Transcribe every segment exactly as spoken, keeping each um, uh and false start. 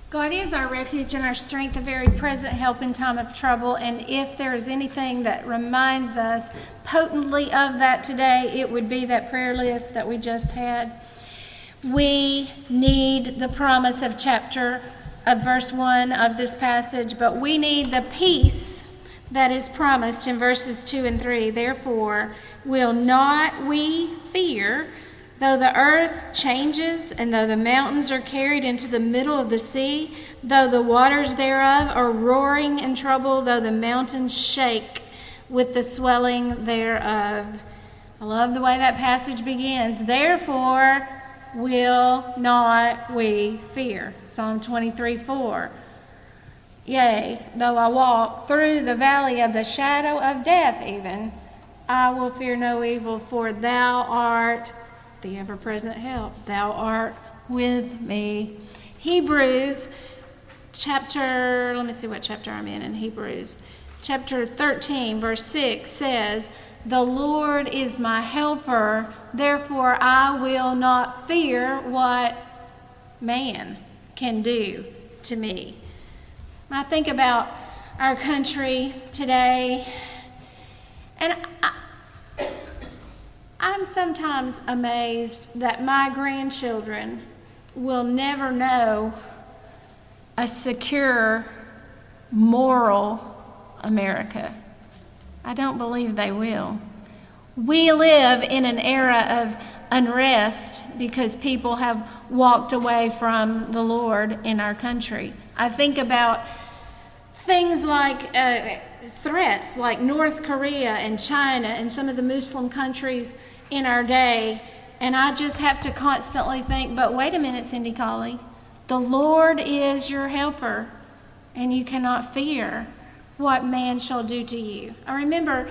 God is our refuge and our strength, a very present help in time of trouble. And if there is anything that reminds us potently of that today, it would be that prayer list that we just had. We need the promise of chapter, of verse one of this passage, but we need the peace that is promised in verses two and three. Therefore, will not we fear, though the earth changes, and though the mountains are carried into the middle of the sea, though the waters thereof are roaring in trouble, though the mountains shake with the swelling thereof. I love the way that passage begins. Therefore, will not we fear. Psalm twenty-three four. Yea, though I walk through the valley of the shadow of death even, I will fear no evil, for thou art the ever-present help. Thou art with me. Hebrews chapter, let me see what chapter I'm in in Hebrews. Chapter thirteen, verse six says, the Lord is my helper, therefore I will not fear what man can do to me. When I think about our country today, and I, I'm sometimes amazed that my grandchildren will never know a secure, moral America. I don't believe they will. We live in an era of unrest because people have walked away from the Lord in our country. I think about things like uh, threats like North Korea and China and some of the Muslim countries in our day, and I just have to constantly think, but wait a minute, Cindy Colley, the Lord is your helper, and you cannot fear what man shall do to you. I remember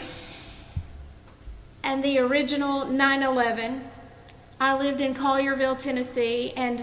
in the original nine eleven, I lived in Collierville, Tennessee, and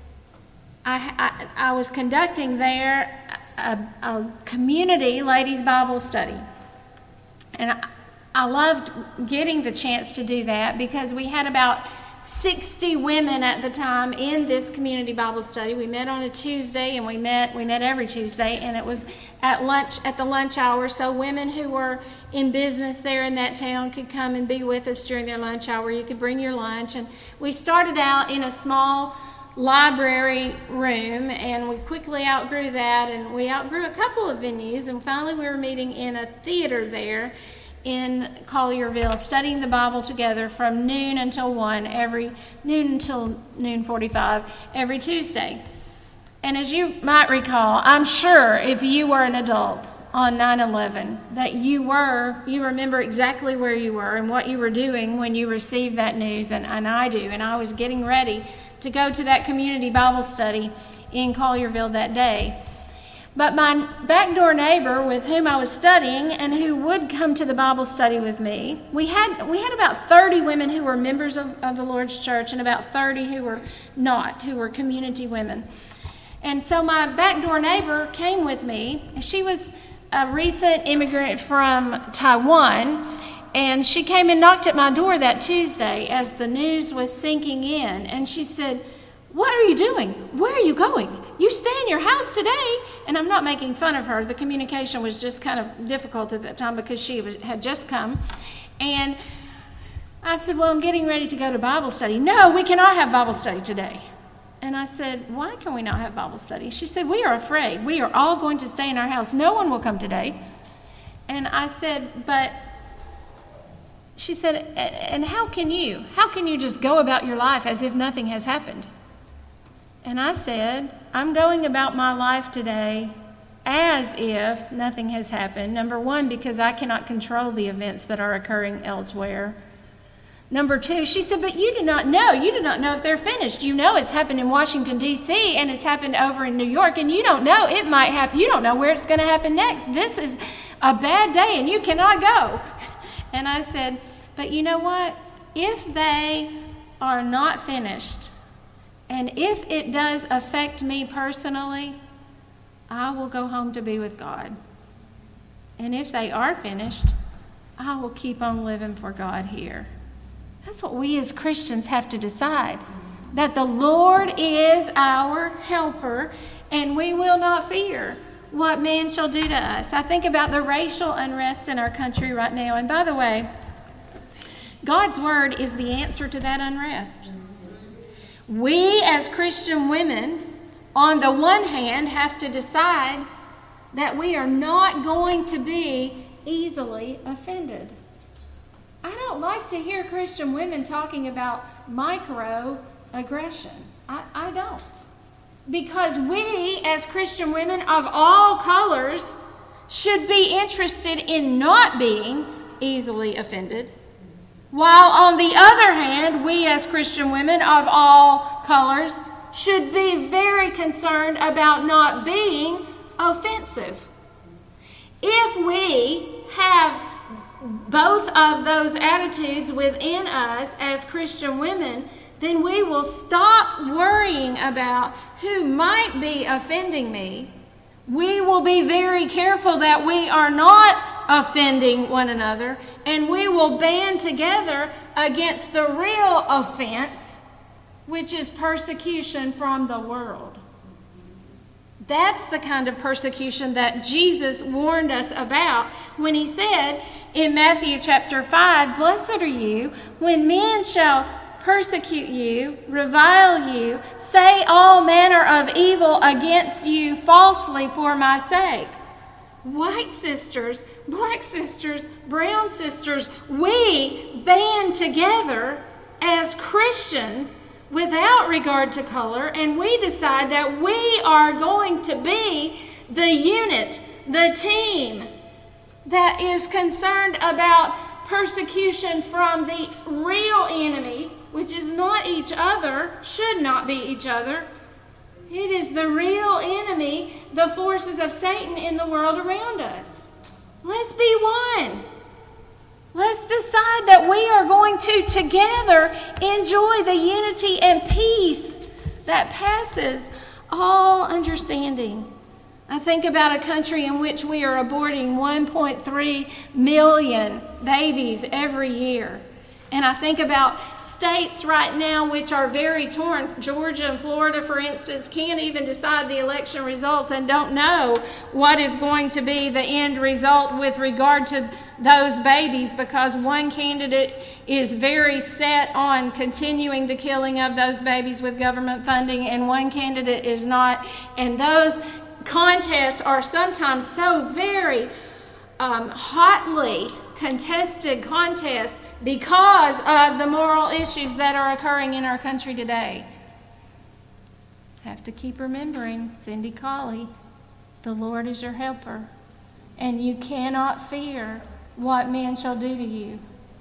I, I, I was conducting there a, a community ladies' Bible study. And I, I loved getting the chance to do that because we had about sixty women at the time in this community Bible study. We met on a Tuesday, and we met we met every Tuesday, and it was at lunch at the lunch hour. So women who were in business there in that town could come and be with us during their lunch hour. You could bring your lunch, and we started out in a small library room, and we quickly outgrew that, and we outgrew a couple of venues, and finally we were meeting in a theater there in Collierville, studying the Bible together from noon until one, every noon until noon forty-five, every Tuesday. And as you might recall, I'm sure if you were an adult on nine eleven, that you were, you remember exactly where you were and what you were doing when you received that news, and, and I do. And I was getting ready to go to that community Bible study in Collierville that day. But my backdoor neighbor with whom I was studying and who would come to the Bible study with me, we had we had about thirty women who were members of, of the Lord's church and about thirty who were not, who were community women. And so my backdoor neighbor came with me. She was a recent immigrant from Taiwan, and she came and knocked at my door that Tuesday as the news was sinking in. And she said, "What are you doing? Where are you going? You stay in your house today." And I'm not making fun of her. The communication was just kind of difficult at that time because she was, had just come. And I said, "Well, I'm getting ready to go to Bible study." "No, we cannot have Bible study today." And I said, "Why can we not have Bible study?" She said, "We are afraid. We are all going to stay in our house. No one will come today." And I said, "But," she said, "and how can you? How can you just go about your life as if nothing has happened?" And I said, "I'm going about my life today as if nothing has happened. Number one, because I cannot control the events that are occurring elsewhere. Number two," she said, "but you do not know. You do not know if they're finished. You know it's happened in Washington, D C, and it's happened over in New York, and you don't know. It might happen. You don't know where it's going to happen next. This is a bad day, and you cannot go." And I said, "But you know what? If they are not finished, and if it does affect me personally, I will go home to be with God. And if they are finished, I will keep on living for God here." That's what we as Christians have to decide. that the Lord is our helper, and we will not fear what man shall do to us. I think about the racial unrest in our country right now. And by the way, God's word is the answer to that unrest. We as Christian women, on the one hand, have to decide that we are not going to be easily offended. I don't like to hear Christian women talking about microaggression. I, I don't. Because we, as Christian women of all colors, should be interested in not being easily offended. While on the other hand, we as Christian women of all colors should be very concerned about not being offensive. If we have both of those attitudes within us as Christian women, then we will stop worrying about who might be offending me. We will be very careful that we are not offending one another, and we will band together against the real offense, which is persecution from the world. That's the kind of persecution that Jesus warned us about when he said in Matthew chapter five, "Blessed are you when men shall persecute you, revile you, say all manner of evil against you falsely for my sake." White sisters, black sisters, brown sisters, we band together as Christians without regard to color, and we decide that we are going to be the unit, the team that is concerned about persecution from the real enemy, which is not each other, should not be each other. It is the real enemy, the forces of Satan in the world around us. Let's be one. Let's decide that we are going to together enjoy the unity and peace that passes all understanding. I think about a country in which we are aborting one point three million babies every year. And I think about states right now which are very torn. Georgia and Florida, for instance, can't even decide the election results and don't know what is going to be the end result with regard to those babies, because one candidate is very set on continuing the killing of those babies with government funding and one candidate is not. And those contests are sometimes so very um, hotly contested contests because of the moral issues that are occurring in our country today. Have to keep remembering, Cindy Colley, the Lord is your helper, and you cannot fear what man shall do to you.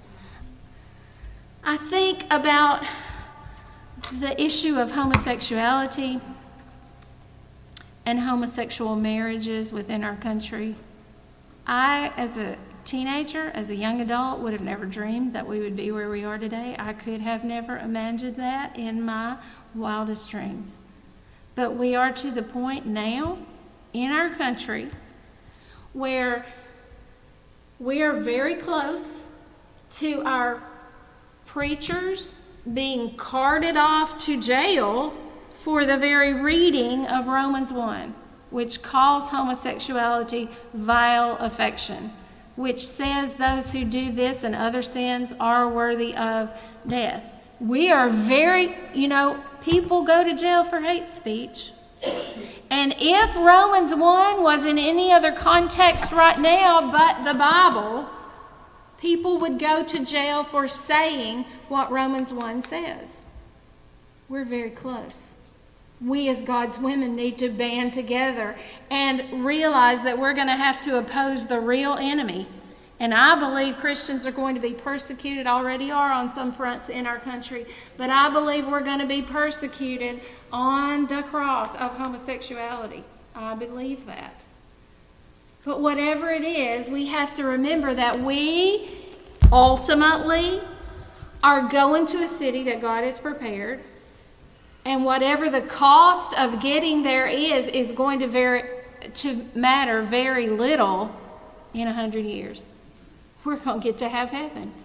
I think about the issue of homosexuality and homosexual marriages within our country. I, as a teenager, as a young adult, would have never dreamed that we would be where we are today. I could have never imagined that in my wildest dreams. But we are to the point now in our country where we are very close to our preachers being carted off to jail for the very reading of Romans one, which calls homosexuality vile affection, which says those who do this and other sins are worthy of death. We are very, you know, people go to jail for hate speech. And if Romans one was in any other context right now but the Bible, people would go to jail for saying what Romans one says. We're very close. We as God's women need to band together and realize that we're going to have to oppose the real enemy. And I believe Christians are going to be persecuted, already are on some fronts in our country, but I believe we're going to be persecuted on the cross of homosexuality. I believe that. But whatever it is, we have to remember that we ultimately are going to a city that God has prepared. And whatever the cost of getting there is, is going to, very, to matter very little in a hundred years. We're going to get to have heaven.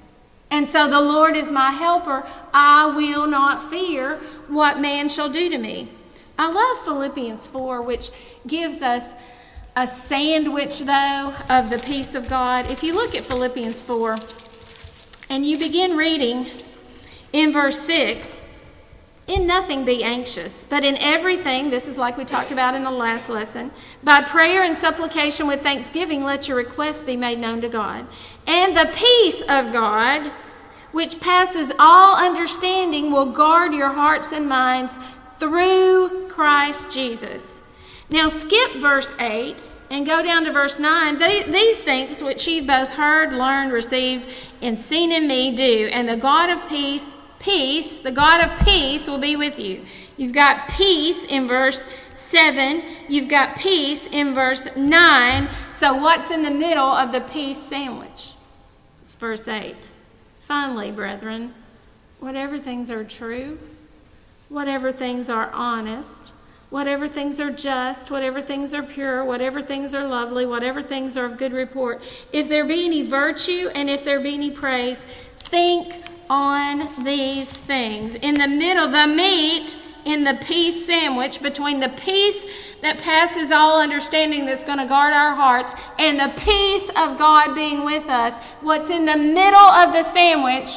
And so the Lord is my helper. I will not fear what man shall do to me. I love Philippians four, which gives us a sandwich, though, of the peace of God. If you look at Philippians four and you begin reading in verse six, in nothing be anxious, but in everything, this is like we talked about in the last lesson, by prayer and supplication with thanksgiving, let your requests be made known to God. And the peace of God, which passes all understanding, will guard your hearts and minds through Christ Jesus. Now skip verse eight and go down to verse nine. They, these things which ye both heard, learned, received, and seen in me do, and the God of peace, peace, the God of peace will be with you. You've got peace in verse seven. You've got peace in verse nine. So what's in the middle of the peace sandwich? It's verse eight. Finally, brethren, whatever things are true, whatever things are honest, whatever things are just, whatever things are pure, whatever things are lovely, whatever things are of good report, if there be any virtue and if there be any praise, think on these things. In the middle, the meat in the peace sandwich between the peace that passes all understanding that's going to guard our hearts and the peace of God being with us, what's in the middle of the sandwich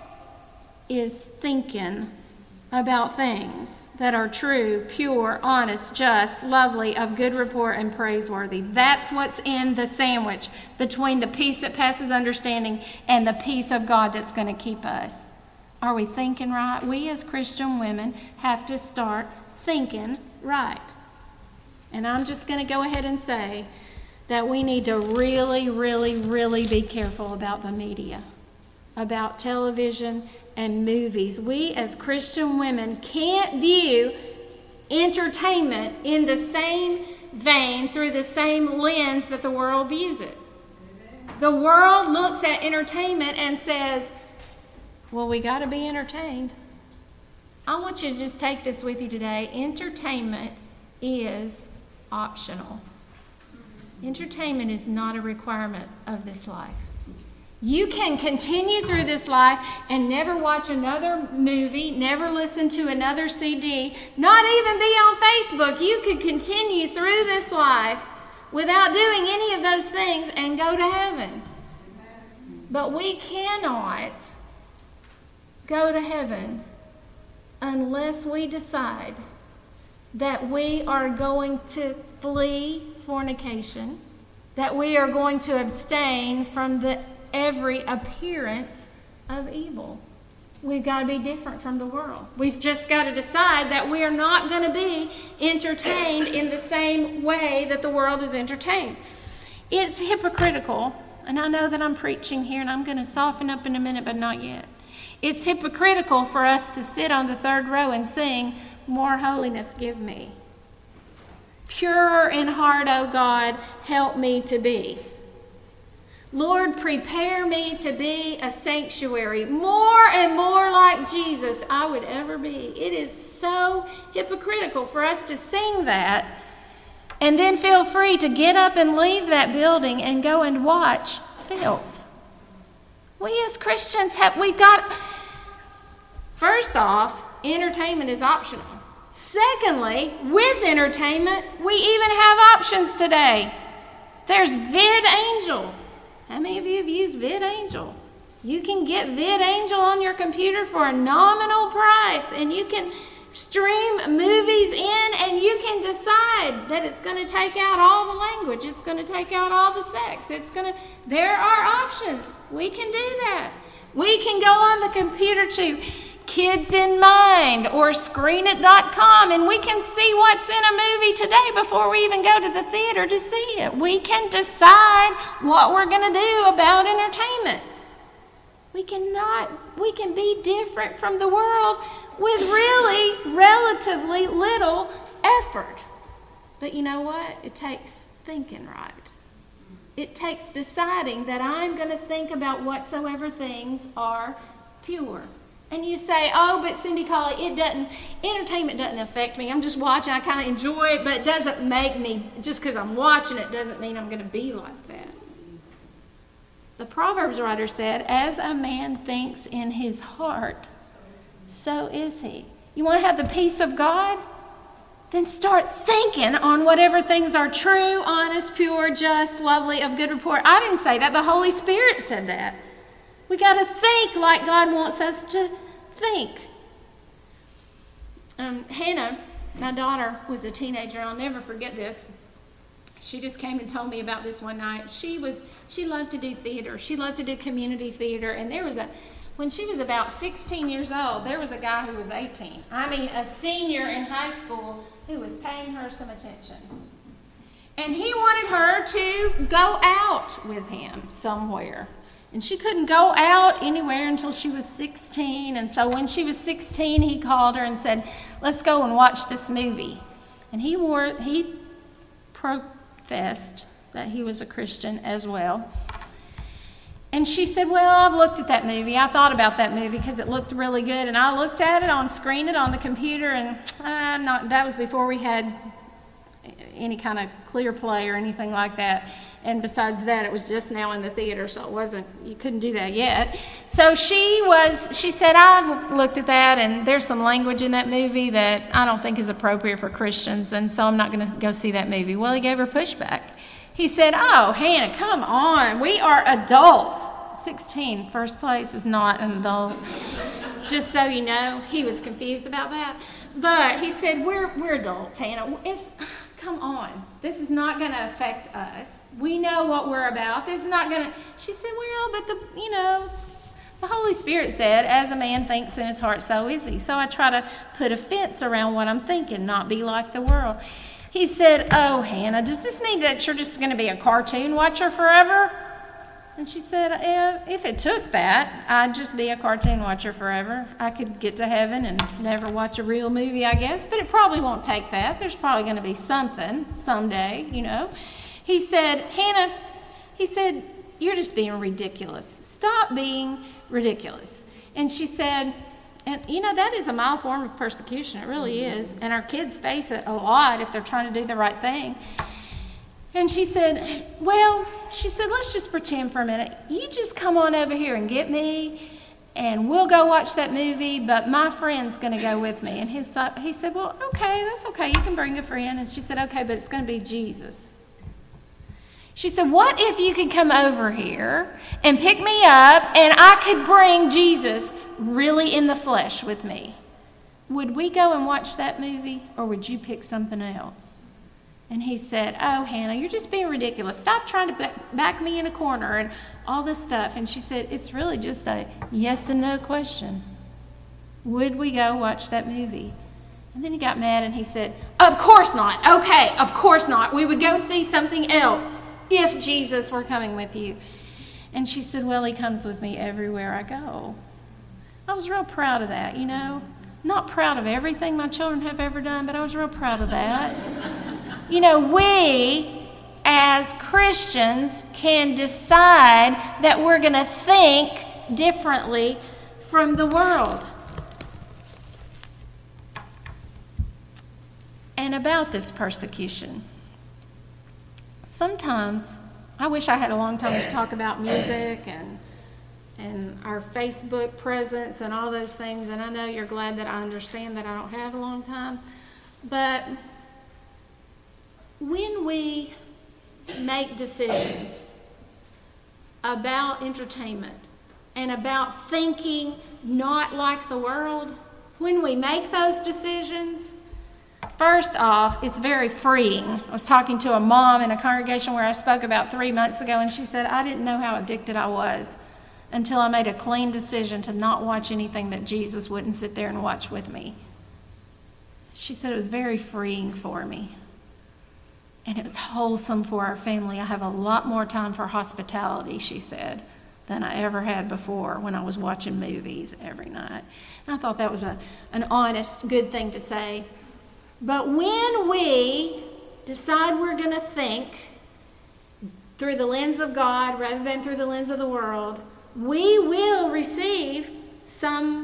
is thinking about things that are true, pure, honest, just, lovely, of good report, and praiseworthy. That's what's in the sandwich between the peace that passes understanding and the peace of God that's going to keep us. Are we thinking right? We as Christian women have to start thinking right. And I'm just going to go ahead and say that we need to really, really, really be careful about the media, about television and movies. We as Christian women can't view entertainment in the same vein, through the same lens that the world views it. The world looks at entertainment and says, well, we got to be entertained. I want you to just take this with you today. Entertainment is optional. Entertainment is not a requirement of this life. You can continue through this life and never watch another movie, never listen to another C D, not even be on Facebook. You could continue through this life without doing any of those things and go to heaven. But we cannot go to heaven unless we decide that we are going to flee fornication, that we are going to abstain from the every appearance of evil. We've got to be different from the world. We've just got to decide that we are not going to be entertained in the same way that the world is entertained. It's hypocritical, and I know that I'm preaching here, and I'm going to soften up in a minute, but not yet. It's hypocritical for us to sit on the third row and sing, "More holiness give me. Pure in heart, O God, help me to be. Lord, prepare me to be a sanctuary, more and more like Jesus I would ever be." It is so hypocritical for us to sing that and then feel free to get up and leave that building and go and watch filth. We as Christians have, we got, first off, entertainment is optional. Secondly, with entertainment, we even have options today. There's VidAngel. How many of you have used VidAngel? You can get VidAngel on your computer for a nominal price, and you can stream movies in, and you can decide that it's going to take out all the language. It's going to take out all the sex. It's going to, there are options. We can do that. We can go on the computer to Kids in Mind or screen it dot com, and we can see what's in a movie today before we even go to the theater to see it. We can decide what we're going to do about entertainment. We cannot, we can be different from the world with really relatively little effort. But you know what? It takes thinking right. It takes deciding that I'm going to think about whatsoever things are pure. And you say, oh, but Cindy Colley, it doesn't, entertainment doesn't affect me. I'm just watching, I kind of enjoy it, but it doesn't make me, just because I'm watching it doesn't mean I'm going to be like that. The Proverbs writer said, as a man thinks in his heart, so is he. You want to have the peace of God? Then start thinking on whatever things are true, honest, pure, just, lovely, of good report. I didn't say that. The Holy Spirit said that. We got to think like God wants us to think. Um, Hannah, my daughter, was a teenager. I'll never forget this. She just came and told me about this one night. She was she loved to do theater. She loved to do community theater. And there was a When she was about sixteen years old, there was a guy who was eighteen. I mean, a senior in high school who was paying her some attention. And he wanted her to go out with him somewhere. And she couldn't go out anywhere until she was sixteen. And so when she was sixteen, he called her and said, let's go and watch this movie. And he wore, he professed that he was a Christian as well. And she said, well, I've looked at that movie. I thought about that movie because it looked really good. And I looked at it on screen it on the computer, and I'm not, that was before we had any kind of clear play or anything like that. And besides that, it was just now in the theater, so it wasn't, you couldn't do that yet. So she was, she said, I've looked at that, and there's some language in that movie that I don't think is appropriate for Christians, and so I'm not going to go see that movie. Well, he gave her pushback. He said, oh, Hannah, come on. We are adults. sixteen, first place is not an adult. Just so you know, he was confused about that. But he said, we're we're adults, Hannah. It's, come on. This is not going to affect us. We know what we're about. This is not going to... She said, well, but the, you know, the Holy Spirit said, as a man thinks in his heart, so is he. So I try to put a fence around what I'm thinking, not be like the world. He said, oh, Hannah, does this mean that you're just going to be a cartoon watcher forever? And she said, if it took that, I'd just be a cartoon watcher forever. I could get to heaven and never watch a real movie, I guess, but it probably won't take that. There's probably going to be something someday, you know. He said, Hannah, he said, you're just being ridiculous. Stop being ridiculous. And she said, and, you know, that is a mild form of persecution. It really is. And our kids face it a lot if they're trying to do the right thing. And she said, well, she said, let's just pretend for a minute. You just come on over here and get me, and we'll go watch that movie, but my friend's going to go with me. And he, he said, well, okay, that's okay. You can bring a friend. And she said, okay, but it's going to be Jesus. She said, what if you could come over here and pick me up and I could bring Jesus really in the flesh with me? Would we go and watch that movie, or would you pick something else? And he said, oh, Hannah, you're just being ridiculous. Stop trying to back me in a corner and all this stuff. And she said, it's really just a yes and no question. Would we go watch that movie? And then he got mad and he said, of course not. Okay, of course not. We would go see something else if Jesus were coming with you. And she said, well, he comes with me everywhere I go. I was real proud of that, you know. Not proud of everything my children have ever done, but I was real proud of that. You know, we as Christians can decide that we're going to think differently from the world. And about this persecution, sometimes I wish I had a long time to talk about music and and our Facebook presence and all those things, and I know you're glad that I understand that I don't have a long time, but when we make decisions about entertainment and about thinking not like the world, when we make those decisions, first off, it's very freeing. I was talking to a mom in a congregation where I spoke about three months ago, and she said, I didn't know how addicted I was until I made a clean decision to not watch anything that Jesus wouldn't sit there and watch with me. She said it was very freeing for me. And it was wholesome for our family. I have a lot more time for hospitality, she said, than I ever had before when I was watching movies every night. And I thought that was a, an honest, good thing to say. But when we decide we're going to think through the lens of God rather than through the lens of the world, we will receive some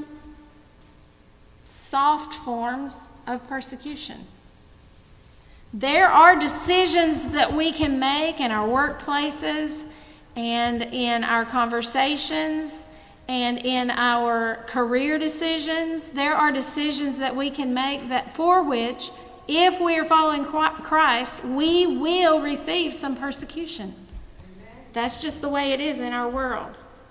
soft forms of persecution. There are decisions that we can make in our workplaces and in our conversations and in our career decisions. There are decisions that we can make that for which, if we are following Christ, we will receive some persecution. That's just the way it is in our world.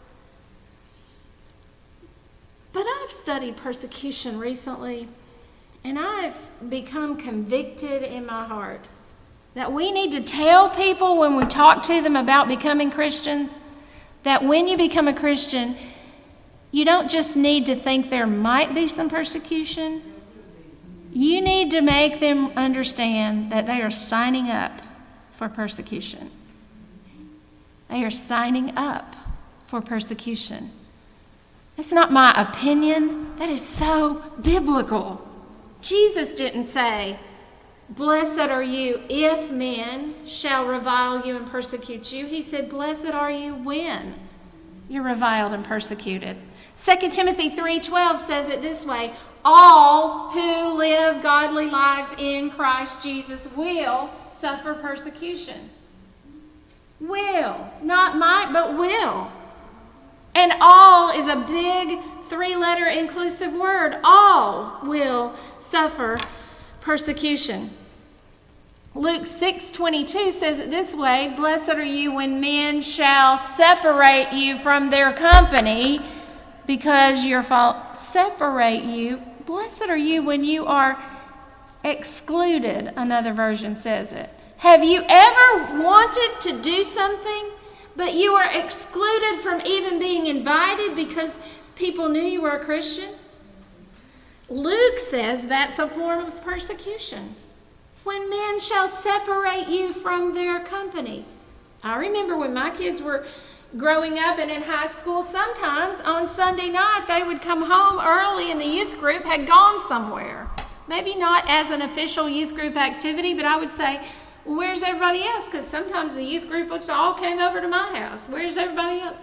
But I've studied persecution recently, and I've become convicted in my heart that we need to tell people when we talk to them about becoming Christians that when you become a Christian, you don't just need to think there might be some persecution. You need to make them understand that they are signing up for persecution. They are signing up for persecution. That's not my opinion. That is so biblical. Jesus didn't say, "Blessed are you if men shall revile you and persecute you." He said, "Blessed are you when you're reviled and persecuted." Second Timothy three twelve says it this way, "All who live godly lives in Christ Jesus will suffer persecution." Will. Not might, but will. And all is a big three-letter inclusive word. All will suffer persecution. Luke six twenty-two says it this way, "Blessed are you when men shall separate you from their company because your fault." Separate you. Blessed are you when you are excluded, another version says it. Have you ever wanted to do something, but you were excluded from even being invited because people knew you were a Christian? Luke says that's a form of persecution. When men shall separate you from their company. I remember when my kids were growing up and in high school, sometimes on Sunday night they would come home early and the youth group had gone somewhere. Maybe not as an official youth group activity, but I would say, "Where's everybody else?" Because sometimes the youth group all came over to my house. Where's everybody else?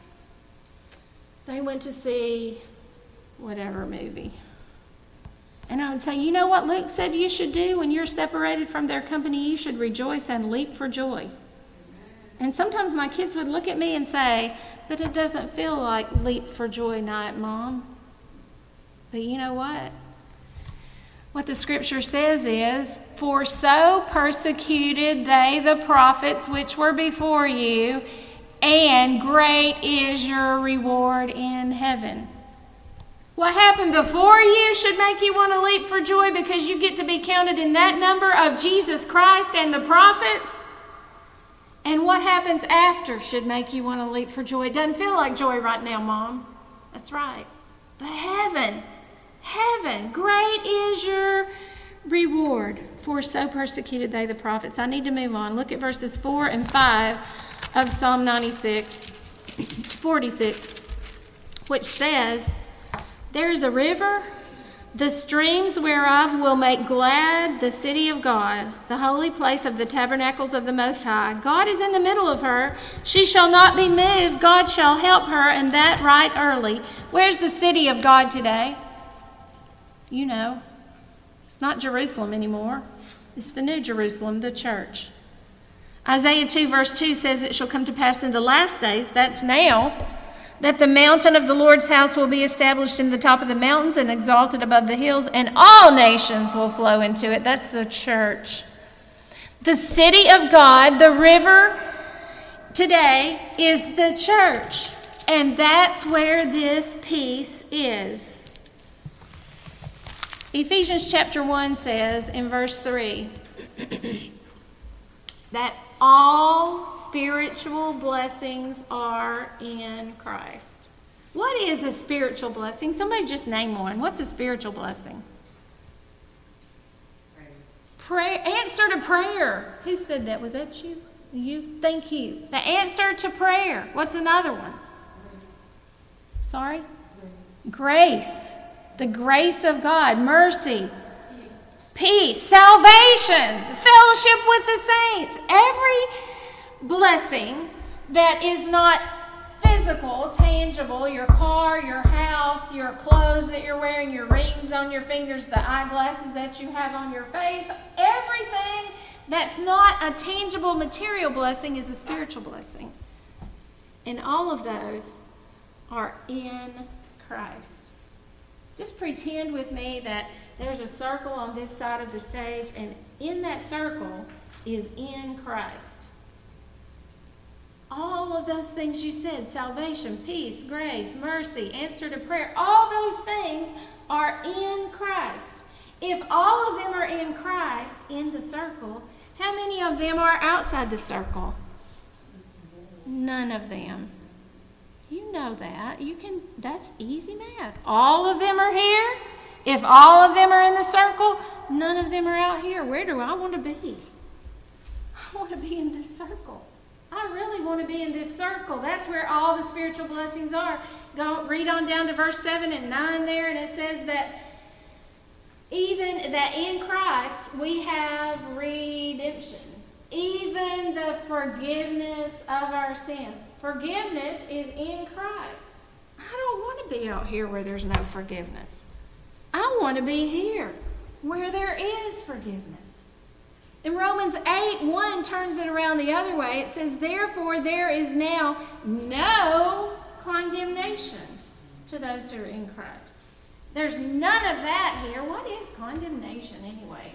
They went to see whatever movie. And I would say, you know what Luke said you should do when you're separated from their company? You should rejoice and leap for joy. And sometimes my kids would look at me and say, "But it doesn't feel like leap for joy night, Mom." But you know what? What the scripture says is, "For so persecuted they the prophets which were before you, and great is your reward in heaven." What happened before you should make you want to leap for joy because you get to be counted in that number of Jesus Christ and the prophets. And what happens after should make you want to leap for joy. It doesn't feel like joy right now, Mom. That's right. But heaven... Heaven, great is your reward, for so persecuted they the prophets. I need to move on. Look at verses four and five of Psalm ninety-six, forty-six, which says, "There is a river, the streams whereof will make glad the city of God, the holy place of the tabernacles of the Most High. God is in the middle of her. She shall not be moved. God shall help her, and that right early." Where's the city of God today? You know, it's not Jerusalem anymore. It's the New Jerusalem, the church. Isaiah two verse two says, "It shall come to pass in the last days," that's now, "that the mountain of the Lord's house will be established in the top of the mountains and exalted above the hills, and all nations will flow into it." That's the church. The city of God, the river today, is the church. And that's where this peace is. Ephesians chapter one says in verse three that all spiritual blessings are in Christ. What is a spiritual blessing? Somebody just name one. What's a spiritual blessing? Prayer. Answer to prayer. Who said that? Was that you? You? Thank you. The answer to prayer. What's another one? Grace. Sorry? Grace. Grace. The grace of God, mercy, peace, peace, salvation, fellowship with the saints. Every blessing that is not physical, tangible, your car, your house, your clothes that you're wearing, your rings on your fingers, the eyeglasses that you have on your face, everything that's not a tangible material blessing is a spiritual blessing. And all of those are in Christ. Just pretend with me that there's a circle on this side of the stage, and in that circle is in Christ. All of those things you said, salvation, peace, grace, mercy, answer to prayer, all those things are in Christ. If all of them are in Christ, in the circle, how many of them are outside the circle? None of them. You know that. You can. That's easy math. All of them are here. If all of them are in the circle, none of them are out here. Where do I want to be? I want to be in this circle. I really want to be in this circle. That's where all the spiritual blessings are. Go read on down to verse seven and nine there, and it says that even that in Christ we have redemption. Even the forgiveness of our sins. Forgiveness is in Christ. I don't want to be out here where there's no forgiveness. I want to be here where there is forgiveness. In Romans eight one turns it around the other way. It says, therefore there is now no condemnation to those who are in Christ. There's none of that here. What is condemnation anyway?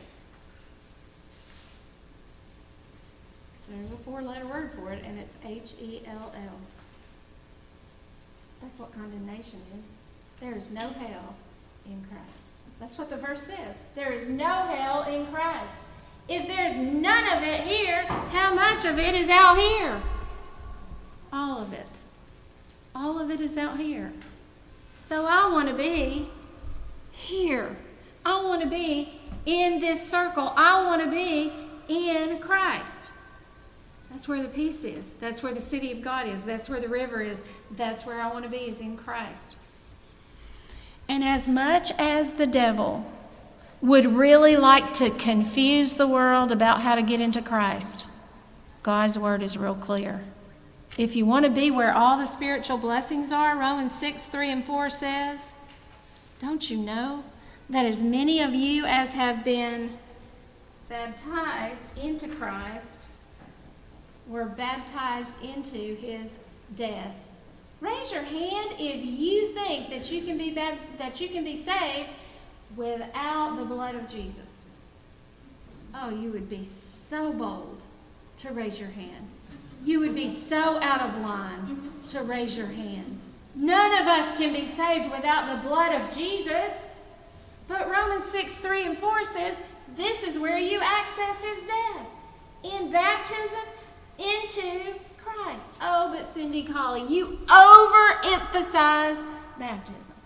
There's a four-letter word for it, and it's H E L L. That's what condemnation is. There is no hell in Christ. That's what the verse says. There is no hell in Christ. If there's none of it here, how much of it is out here? All of it. All of it is out here. So I want to be here. I want to be in this circle. I want to be in Christ. That's where the peace is. That's where the city of God is. That's where the river is. That's where I want to be, is in Christ. And as much as the devil would really like to confuse the world about how to get into Christ, God's word is real clear. If you want to be where all the spiritual blessings are, Romans six, three and four says, don't you know that as many of you as have been baptized into Christ were baptized into his death? Raise your hand if you think that you can be bab- that you can be saved without the blood of Jesus. Oh, you would be so bold to raise your hand. You would be so out of line to raise your hand. None of us can be saved without the blood of Jesus. But Romans six, three and four says this is where you access his death. In baptism into Christ. Oh, but Cindy Colley, you overemphasize baptism.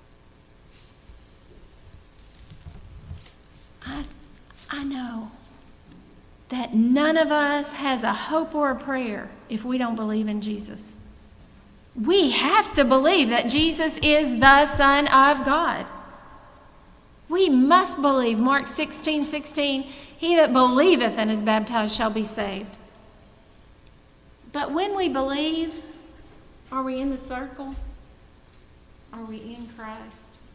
I, I know that none of us has a hope or a prayer if we don't believe in Jesus. We have to believe that Jesus is the Son of God. We must believe. Mark sixteen, sixteen, he that believeth and is baptized shall be saved. But when we believe, are we in the circle? Are we in Christ?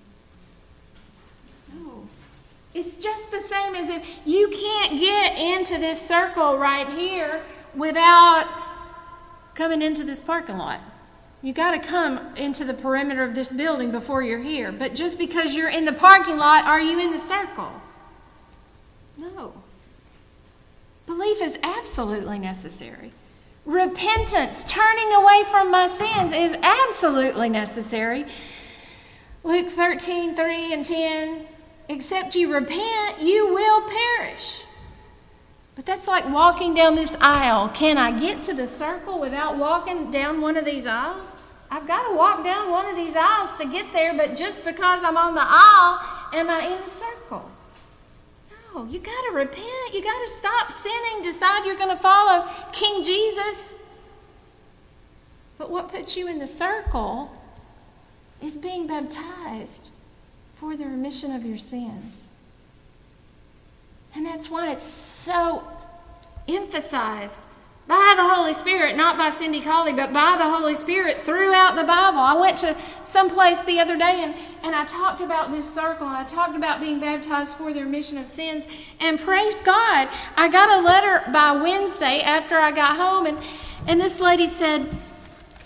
No. It's just the same as if you can't get into this circle right here without coming into this parking lot. You got to come into the perimeter of this building before you're here. But just because you're in the parking lot, are you in the circle? No. Belief is absolutely necessary. Repentance, turning away from my sins, is absolutely necessary. Luke thirteen, three and ten, except you repent, you will perish. But that's like walking down this aisle. Can I get to the circle without walking down one of these aisles? I've got to walk down one of these aisles to get there, but just because I'm on the aisle, am I in the circle? No, you got to repent. You got to stop sinning. Decide you're going to follow King Jesus. But what puts you in the circle is being baptized for the remission of your sins. And that's why it's so emphasized by the Holy Spirit, not by Cindy Colley, but by the Holy Spirit throughout the Bible. I went to some place the other day and, and I talked about this circle, and I talked about being baptized for the remission of sins. And praise God, I got a letter by Wednesday after I got home, and, and this lady said,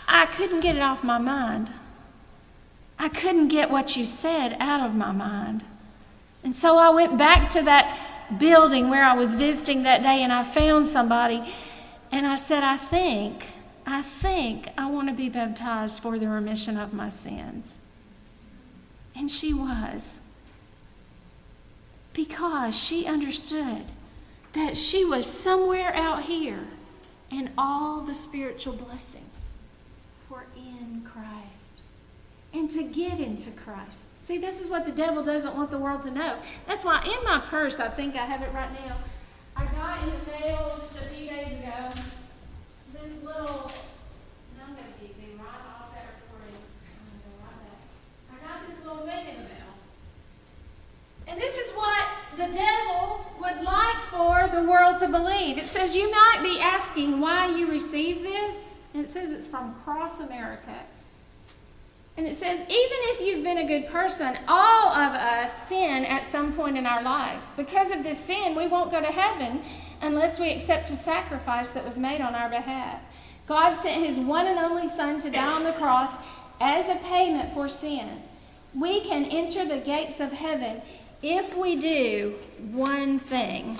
I couldn't get it off my mind. I couldn't get what you said out of my mind. And so I went back to that building where I was visiting that day, and I found somebody, and I said, I think, I think I want to be baptized for the remission of my sins. And she was. Because she understood that she was somewhere out here, and all the spiritual blessings were in Christ. And to get into Christ. See, this is what the devil doesn't want the world to know. That's why in my purse, I think I have it right now, I got in the mail just a few days ago this little, and I'm going to be be right off that recording. I'm going to go right back. I got this little thing in the mail. And this is what the devil would like for the world to believe. It says you might be asking why you received this. And it says it's from Cross America. And it says, even if you've been a good person, all of us sin at some point in our lives. Because of this sin, we won't go to heaven unless we accept a sacrifice that was made on our behalf. God sent his one and only Son to die on the cross as a payment for sin. We can enter the gates of heaven if we do one thing.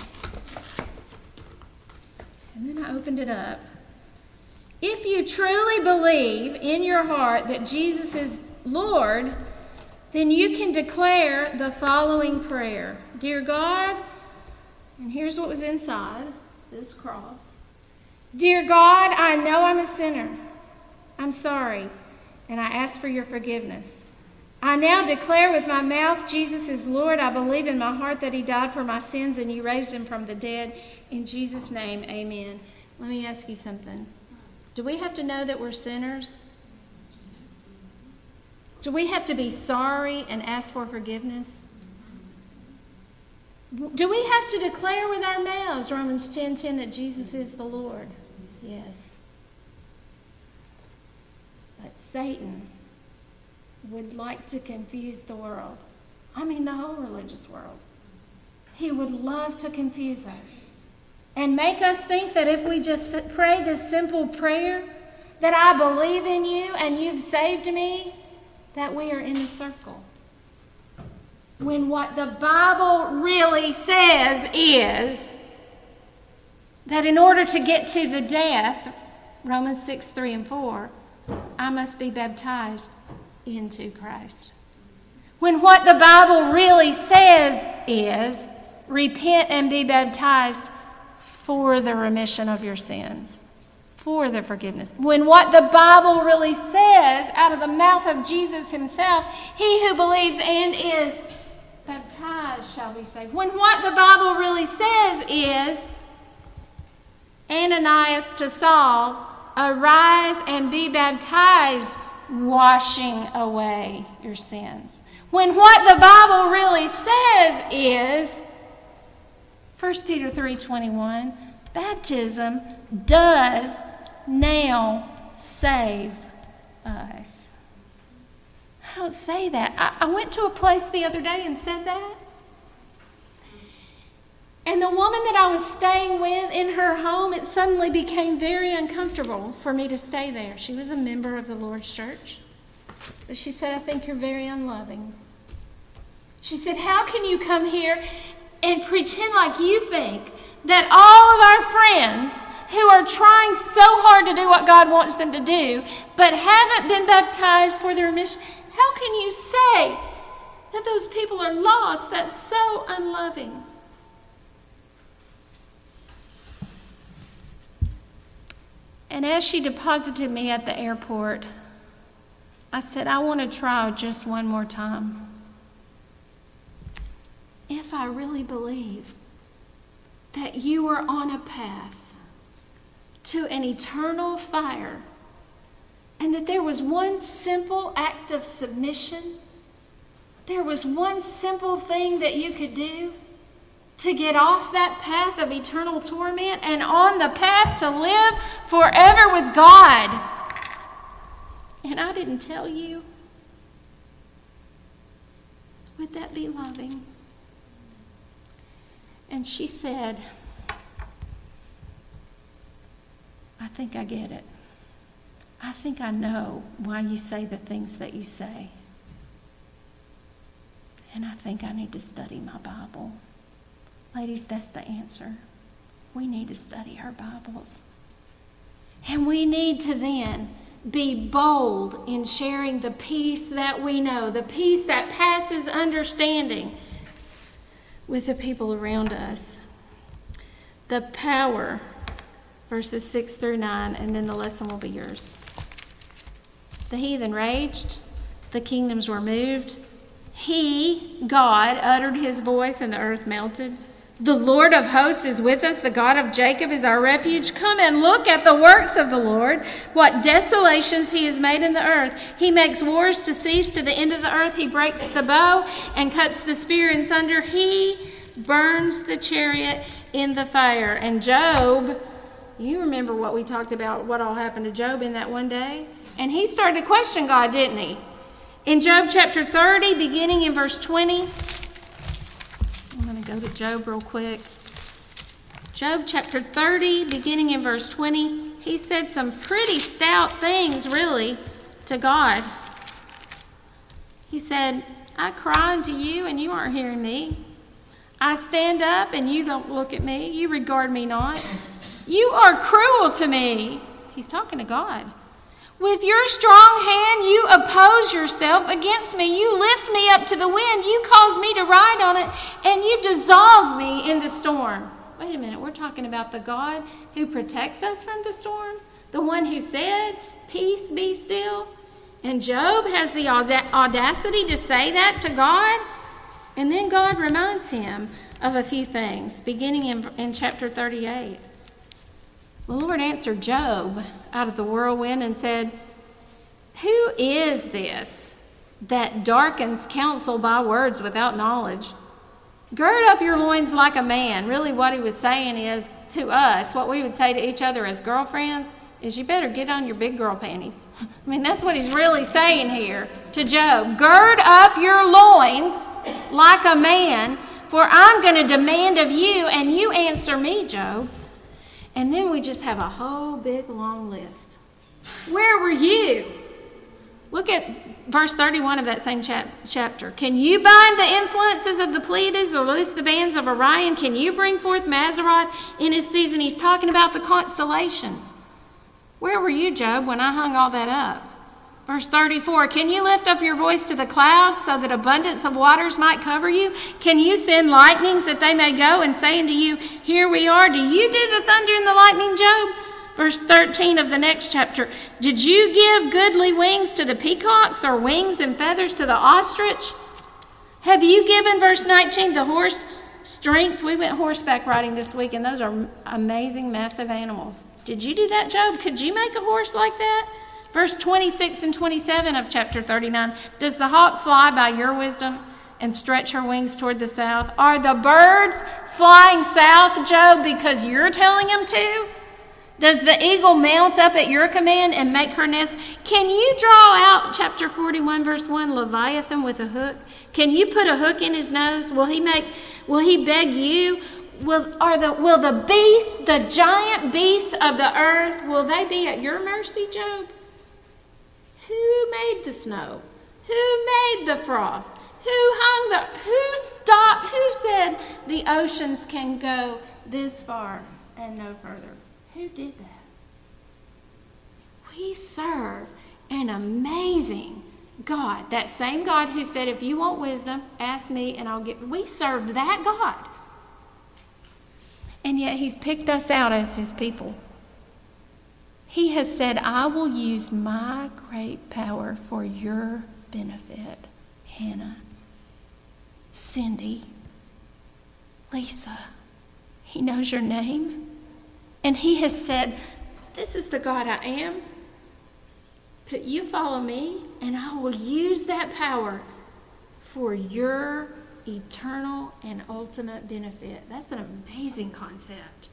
And then I opened it up. If you truly believe in your heart that Jesus is Lord, then you can declare the following prayer. Dear God, and here's what was inside this cross. Dear God, I know I'm a sinner. I'm sorry, and I ask for your forgiveness. I now declare with my mouth Jesus is Lord. I believe in my heart that he died for my sins and you raised him from the dead. In Jesus' name, amen. Let me ask you something. Do we have to know that we're sinners? Do we have to be sorry and ask for forgiveness? Do we have to declare with our mouths, Romans ten ten, that Jesus is the Lord? Yes. But Satan would like to confuse the world. I mean, the whole religious world. He would love to confuse us. And make us think that if we just pray this simple prayer, that I believe in you and you've saved me, that we are in a circle. When what the Bible really says is that in order to get to the death, Romans six, three and four, I must be baptized into Christ. When what the Bible really says is repent and be baptized for the remission of your sins, for the forgiveness. When what the Bible really says out of the mouth of Jesus himself, he who believes and is baptized shall be saved. When what the Bible really says is, Ananias to Saul, arise and be baptized, washing away your sins. When what the Bible really says is, First Peter three twenty-one, baptism does now save us. I don't say that. I, I went to a place the other day and said that. And the woman that I was staying with in her home, it suddenly became very uncomfortable for me to stay there. She was a member of the Lord's church. But she said, I think you're very unloving. She said, how can you come here and pretend like you think that all of our friends who are trying so hard to do what God wants them to do, but haven't been baptized for their remission, how can you say that those people are lost? That's so unloving. And as she deposited me at the airport, I said, I want to try just one more time. If I really believe that you are on a path to an eternal fire, and that there was one simple act of submission, there was one simple thing that you could do to get off that path of eternal torment and on the path to live forever with God, and I didn't tell you, would that be loving? And she said, I think I get it. I think I know why you say the things that you say. And I think I need to study my Bible. Ladies, that's the answer. We need to study our Bibles. And we need to then be bold in sharing the peace that we know, the peace that passes understanding with the people around us. The power, verses six through nine, and then the lesson will be yours. The heathen raged, the kingdoms were moved. He, God, uttered his voice, and the earth melted. The Lord of hosts is with us. The God of Jacob is our refuge. Come and look at the works of the Lord, what desolations he has made in the earth. He makes wars to cease to the end of the earth. He breaks the bow and cuts the spear in sunder. He burns the chariot in the fire. And Job, you remember what we talked about, what all happened to Job in that one day? And he started to question God, didn't he? In Job chapter thirty, beginning in verse twenty, I'm going to go to Job real quick. Job chapter thirty, beginning in verse twenty, he said some pretty stout things, really, to God. He said, I cry unto you, and you aren't hearing me. I stand up, and you don't look at me. You regard me not. You are cruel to me. He's talking to God. With your strong hand, you oppose yourself against me. You lift me up to the wind. You cause me to ride on it, and you dissolve me in the storm. Wait a minute. We're talking about the God who protects us from the storms, the one who said, peace, be still. And Job has the audacity to say that to God. And then God reminds him of a few things, beginning in, in chapter thirty-eight. The Lord answered Job out of the whirlwind and said, who is this that darkens counsel by words without knowledge? Gird up your loins like a man. Really what he was saying is, to us, what we would say to each other as girlfriends, is you better get on your big girl panties. I mean, that's what he's really saying here to Job. Gird up your loins like a man, for I'm going to demand of you, and you answer me, Job. And then we just have a whole big long list. Where were you? Look at verse thirty-one of that same chap- chapter. Can you bind the influences of the Pleiades or loose the bands of Orion? Can you bring forth Mazzaroth in his season? He's talking about the constellations. Where were you, Job, when I hung all that up? Verse thirty-four, can you lift up your voice to the clouds so that abundance of waters might cover you? Can you send lightnings that they may go and say unto you, here we are? Do you do the thunder and the lightning, Job? Verse thirteen of the next chapter, did you give goodly wings to the peacocks or wings and feathers to the ostrich? Have you given, verse nineteen, the horse strength? We went horseback riding this week, and those are amazing, massive animals. Did you do that, Job? Could you make a horse like that? Verse twenty-six and twenty-seven of chapter thirty-nine, does the hawk fly by your wisdom and stretch her wings toward the south? Are the birds flying south, Job, because you're telling them to? Does the eagle mount up at your command and make her nest? Can you draw out, chapter forty-one, verse one, Leviathan with a hook? Can you put a hook in his nose? Will he make? Will he beg you? Will are the will the beasts, the giant beasts of the earth, will they be at your mercy, Job? Who made the snow? Who made the frost? Who hung the, who stopped, who said the oceans can go this far and no further? Who did that? We serve an amazing God. That same God who said, if you want wisdom, ask me and I'll give. We serve that God. And yet he's picked us out as his people. He has said, I will use my great power for your benefit. Hannah, Cindy, Lisa. He knows your name. And he has said, this is the God I am. But you follow me, and I will use that power for your eternal and ultimate benefit. That's an amazing concept.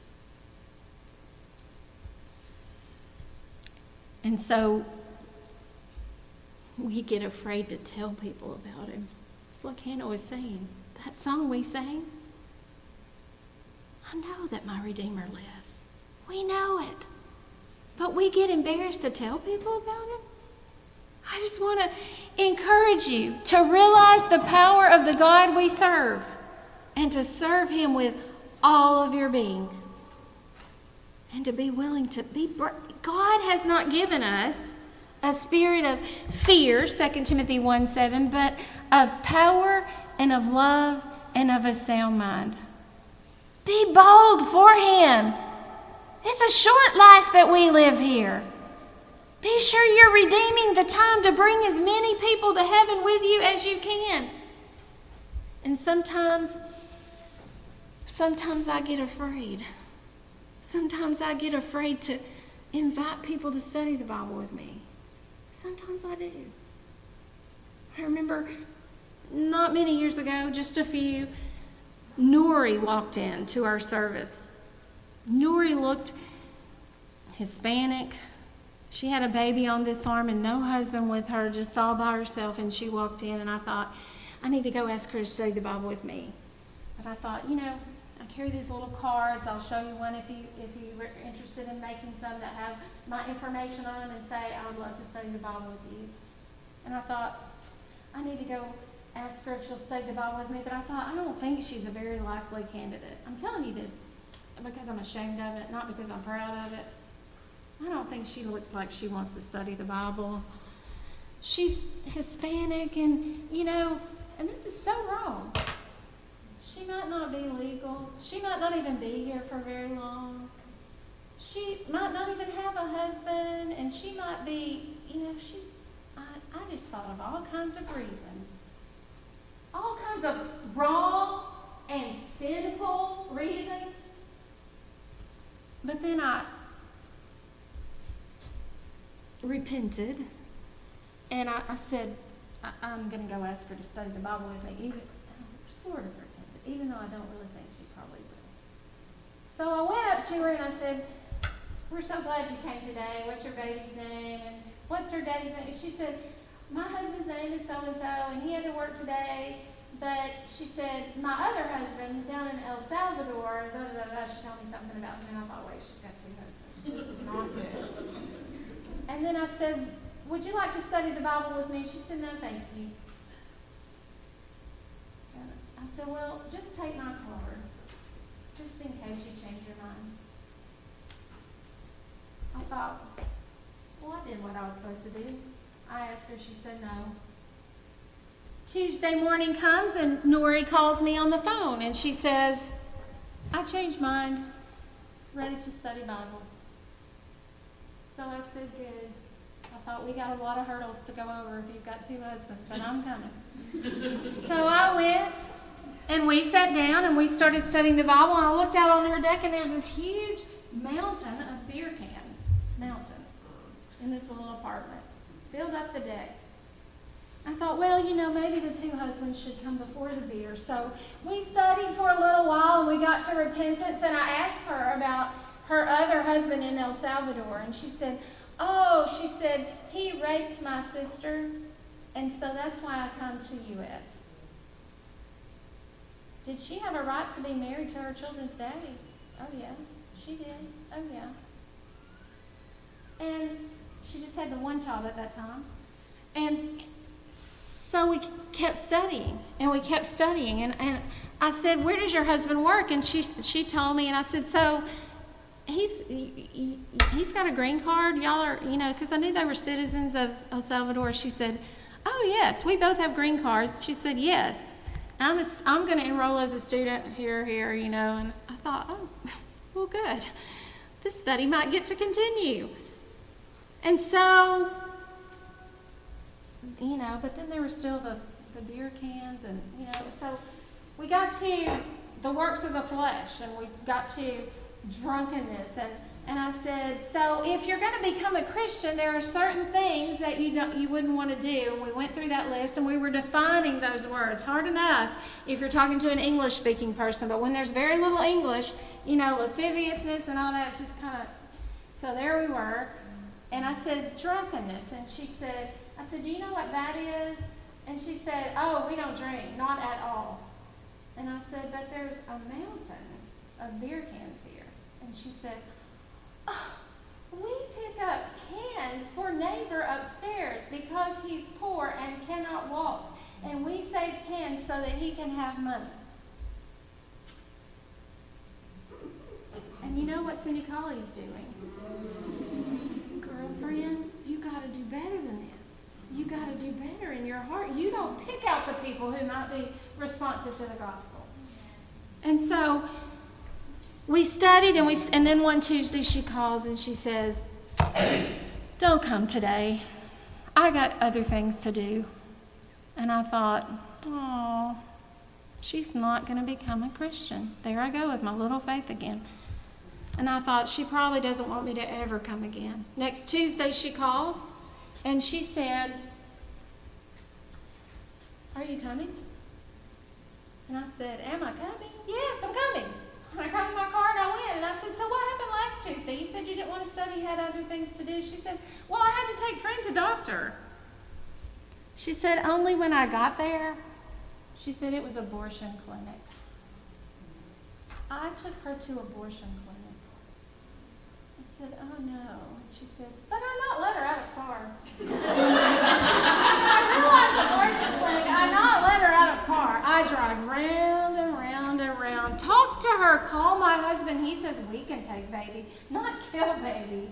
And so we get afraid to tell people about him. It's like Hannah was saying, that song we sang, I know that my Redeemer lives. We know it. but we get embarrassed to tell people about him. I just want to encourage you to realize the power of the God we serve and to serve him with all of your being. And to be willing to be... God has not given us a spirit of fear, Second Timothy one seven, but of power and of love and of a sound mind. Be bold for him. It's a short life that we live here. Be sure you're redeeming the time to bring as many people to heaven with you as you can. And sometimes, sometimes I get afraid. Sometimes I get afraid to invite people to study the Bible with me. Sometimes I do. I remember not many years ago, just a few, Nuri walked in to our service. Nuri looked Hispanic. She had a baby on this arm and no husband with her, just all by herself, and she walked in, and I thought, I need to go ask her to study the Bible with me. But I thought, you know, I carry these little cards. I'll show you one if you if you're interested in making some that have my information on them and say, I would love to study the Bible with you. And I thought, I need to go ask her if she'll study the Bible with me, but I thought, I don't think she's a very likely candidate. I'm telling you this because I'm ashamed of it, not because I'm proud of it. I don't think she looks like she wants to study the Bible. She's Hispanic and, you know, and this is so wrong. She might not be legal. She might not even be here for very long. She might not even have a husband, and she might be, you know, she's, I, I just thought of all kinds of reasons. All kinds of wrong and sinful reasons. But then I repented, and I, I said, I, I'm going to go ask her to study the Bible with me, even sort of repented, even though I don't really think she probably will. So I went up to her and I said, we're so glad you came today. What's your baby's name? And what's her daddy's name? And she said, my husband's name is so-and-so, and he had to work today, but she said, my other husband down in El Salvador, blah, blah, blah, she told me something about him, and I thought, wait, she's got two husbands. This is not good. And then I said, would you like to study the Bible with me? She said, no, thank you. And I said, well, just take my card, just in case you change your mind. I thought, well, I did what I was supposed to do. I asked her, she said no. Tuesday morning comes and Nuri calls me on the phone and she says, I changed mine, ready to study Bible. So I said, good. I thought we got a lot of hurdles to go over if you've got two husbands, but I'm coming. So I went and we sat down and we started studying the Bible, and I looked out on her deck and there's this huge mountain of beer cans, mountain, in this little apartment, filled up the deck. I thought, well, you know, maybe the two husbands should come before the beer. So we studied for a little while and we got to repentance, and I asked her about her other husband in El Salvador, and she said, oh, she said, he raped my sister, and so that's why I come to U S Did she have a right to be married to her children's daddy? Oh, yeah, she did. Oh, yeah. And she just had the one child at that time. And so we kept studying, and we kept studying. And, and I said, where does your husband work? And she she told me, and I said, so he's he's got a green card. Y'all are, you know, because I knew they were citizens of El Salvador. She said, oh, yes, we both have green cards. She said, yes. I'm, a, I'm going to enroll as a student here, here, you know. And I thought, oh, well, good. This study might get to continue. And so, you know, but then there were still the, the beer cans, and, you know, so we got to the works of the flesh, and we got to drunkenness, and, and I said, so if you're going to become a Christian, there are certain things that you don't, you wouldn't want to do, and we went through that list, and we were defining those words. Hard enough if you're talking to an English-speaking person, but when there's very little English, you know, lasciviousness and all that, it's just kind of, so there we were. And I said, drunkenness. And she said, I said, do you know what that is? And she said, oh, we don't drink, not at all. And I said, but there's a mountain of beer cans here. And she said, oh, we pick Ken's for neighbor upstairs because he's poor and cannot walk. And we saved Ken so that he can have money. And you know what Cindy Colley's doing? Girlfriend, you got to do better than this. You got to do better in your heart. You don't pick out the people who might be responsive to the gospel. And so we studied, and we and then one Tuesday she calls and she says, "Don't come today. I got other things to do." And I thought, oh, she's not going to become a Christian. There I go with my little faith again. And I thought, she probably doesn't want me to ever come again. Next Tuesday she calls, and she said, "Are you coming?" And I said, "Am I coming?" "Yes, I'm coming." I got in my car and I went, and I said, "So what happened last Tuesday? You said you didn't want to study, you had other things to do." She said, "Well, I had to take friend to doctor." She said, "Only when I got there," she said, "it was abortion clinic." I took her to abortion clinic. I said, "Oh no." She said, "But I not let her out of the car." I realized abortion clinic, I not let her out of car. I drive round and round and round. Talk to her, call my husband. He says, "We can take baby, not kill baby."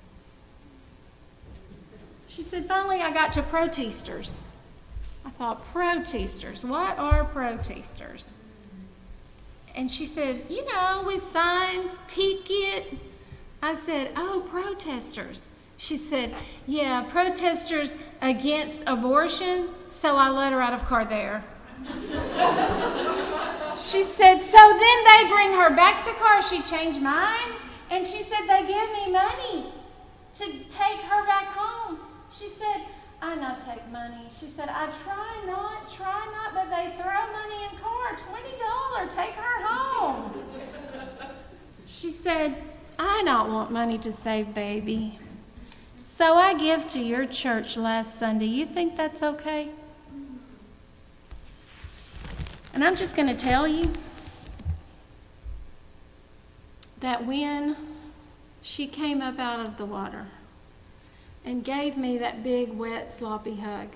She said, "Finally I got to protesters." I thought, protesters, what are protesters? And she said, "You know, with signs, picket." I said, "Oh, protesters." She said, "Yeah, protesters against abortion." So I let her out of car there. She said, so then they bring her back to car. She changed mine. And she said, they give me money to take her back home. She said, "I not take money." She said, "I try not, try not, but they throw money in car. twenty dollars, take her home." She said, "I not want money to save baby. So I give to your church last Sunday. You think that's okay?" And I'm just going to tell you that when she came up out of the water and gave me that big, wet, sloppy hug,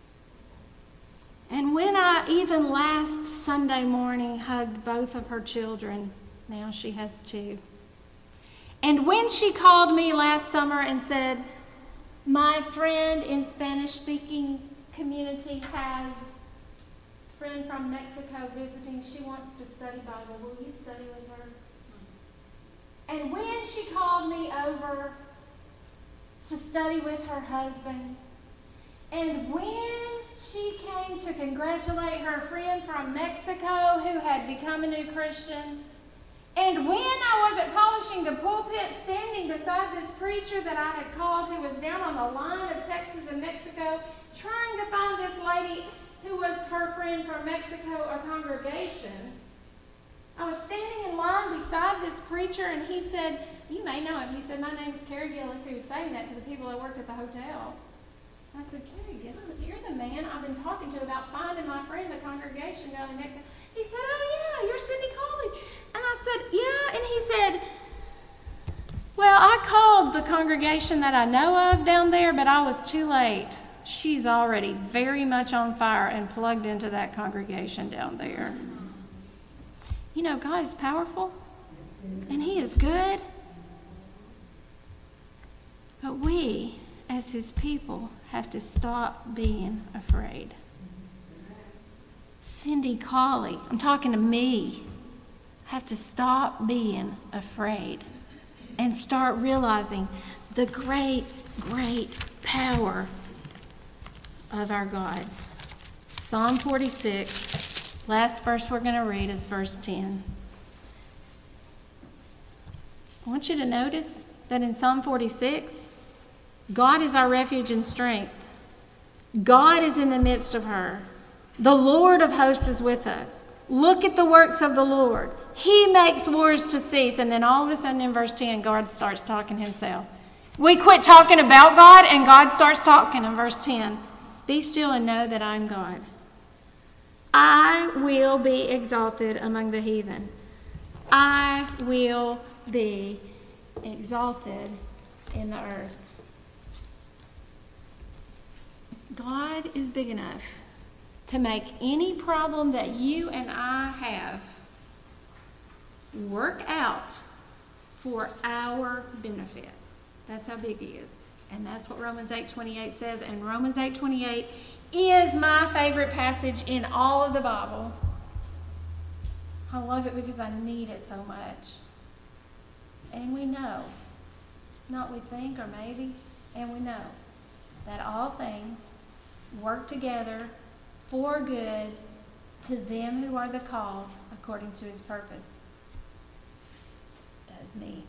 and when I even last Sunday morning hugged both of her children, now she has two, and when she called me last summer and said, "My friend in Spanish-speaking community has a friend from Mexico visiting. She wants to study Bible. Will you study with her?" And when she called me over to study with her husband, and when she came to congratulate her friend from Mexico who had become a new Christian, and when I wasn't polishing the pulpit standing beside this preacher that I had called who was down on the line of Texas and Mexico trying to find this lady who was her friend from Mexico a congregation, I was standing in line beside this preacher, and he said, you may know him, he said, "My name is Carrie Gillis," who was saying that to the people that worked at the hotel. I said, "Carrie Gillis, you're the man I've been talking to about finding my friend, the congregation down in Mexico." He said, "Oh yeah, you're Cindy Colley." And I said, "Yeah." And he said, "Well, I called the congregation that I know of down there, but I was too late. She's already very much on fire and plugged into that congregation down there." You know, God is powerful, and He is good. But we, as His people, have to stop being afraid. Cindy Colley, I'm talking to me, have to stop being afraid and start realizing the great, great power of our God. Psalm forty-six, last verse we're going to read is verse ten. I want you to notice that in Psalm forty-six, God is our refuge and strength. God is in the midst of her. The Lord of hosts is with us. Look at the works of the Lord. He makes wars to cease. And then all of a sudden in verse ten, God starts talking Himself. We quit talking about God, and God starts talking in verse ten. "Be still and know that I'm God. I will be exalted among the heathen. I will be exalted in the earth." God is big enough to make any problem that you and I have work out for our benefit. That's how big He is. And that's what Romans eight twenty-eight says. And Romans eight twenty-eight is my favorite passage in all of the Bible. I love it because I need it so much. And we know, not we think or maybe, and we know that all things work together for good to them who are the called according to His purpose. That is me.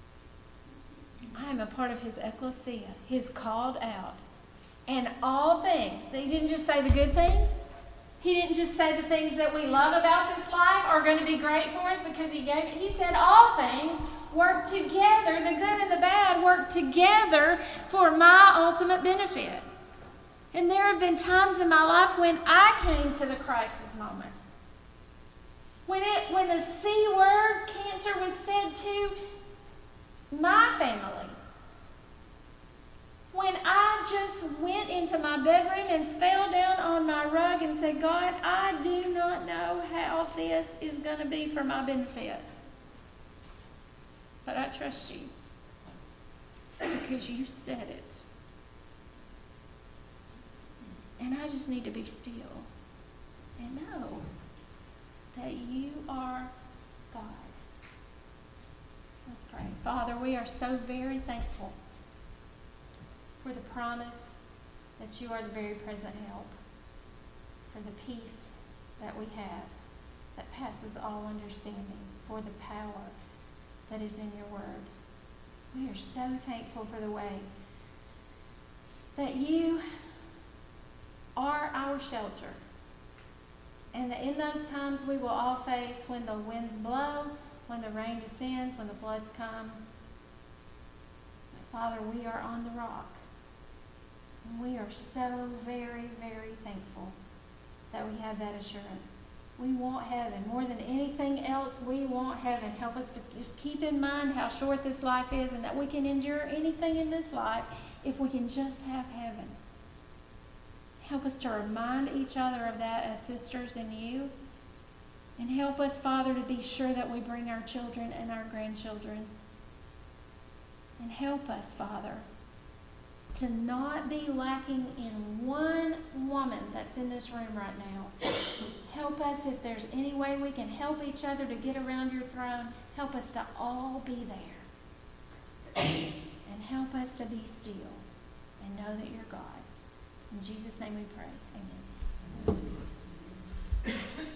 I am a part of His ecclesia, His called out. And all things, He didn't just say the good things. He didn't just say the things that we love about this life are going to be great for us because He gave it. He said all things work together, the good and the bad work together for my ultimate benefit. And there have been times in my life when I came to the crisis moment. When it, when the C word, cancer, was said to my family. When I just went into my bedroom and fell down on my rug and said, God, I do not know how this is going to be for my benefit. But I trust you because you said it. And I just need to be still and know that you are God. Let's pray. Father, we are so very thankful for the promise that you are the very present help, for the peace that we have that passes all understanding, for the power that is in your word. We are so thankful for the way that you are our shelter. And that in those times we will all face when the winds blow, when the rain descends, when the floods come. But Father, we are on the rock. And we are so very, very thankful that we have that assurance. We want heaven. More than anything else, we want heaven. Help us to just keep in mind how short this life is and that we can endure anything in this life if we can just have heaven. Help us to remind each other of that as sisters in you. And help us, Father, to be sure that we bring our children and our grandchildren. And help us, Father, to not be lacking in one woman that's in this room right now. Help us if there's any way we can help each other to get around your throne. Help us to all be there. And help us to be still and know that you're God. In Jesus' name we pray. Amen.